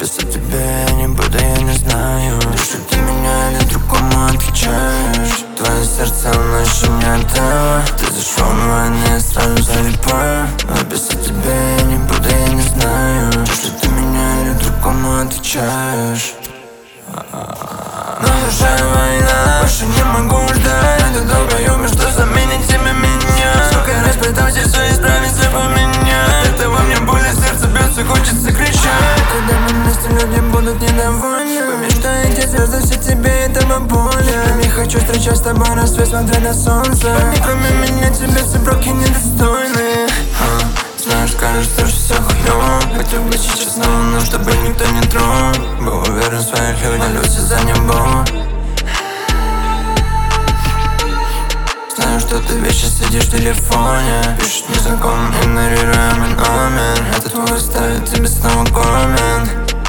без тебя я не буду, я не знаю, что ты меня или другому отвечаешь. Твое сердце, оно еще не это. Ты зашел в войны, сразу залипаю. Но без тебя я не буду, я не знаю, что ты меня или другому отвечаешь. Но душа война, больше не могу ждать. Это долгое, что заменит тебя меня. Сколько раз пытался все исправить, все поменять. От этого мне больно, сердце бьется, хочется кричать. Когда мы вместе, люди будут недовольны. Вы мечтаете звезды, все тебе этого более. Не хочу встречать с тобой рассвет, смотря на солнце. Кроме меня тебе все броки недостойны. Знаешь, кажется, что все хуёво. Хотел бы сейчас снова, но чтобы никто не трогал. Был уверен в своих людях, молюсь за небо. Знаю, что ты вечно сидишь в телефоне. Пишет незнакомым, игнорируя мой номер. Это твой ставит тебе снова коммент.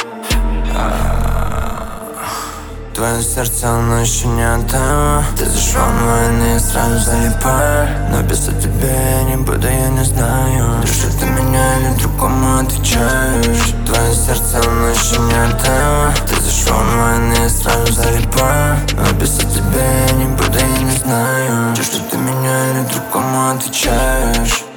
Твое сердце, оно еще не это. Ты зашел в войны, сразу залипаю. Но без тебя я не буду, я не знаю, что ты меня или другому отвечаешь. Твое сердце, оно еще не это. Ты зашел в войны, сразу залипаю. Но без тебя я не буду, я не знаю, что ты меня или другому отвечаешь.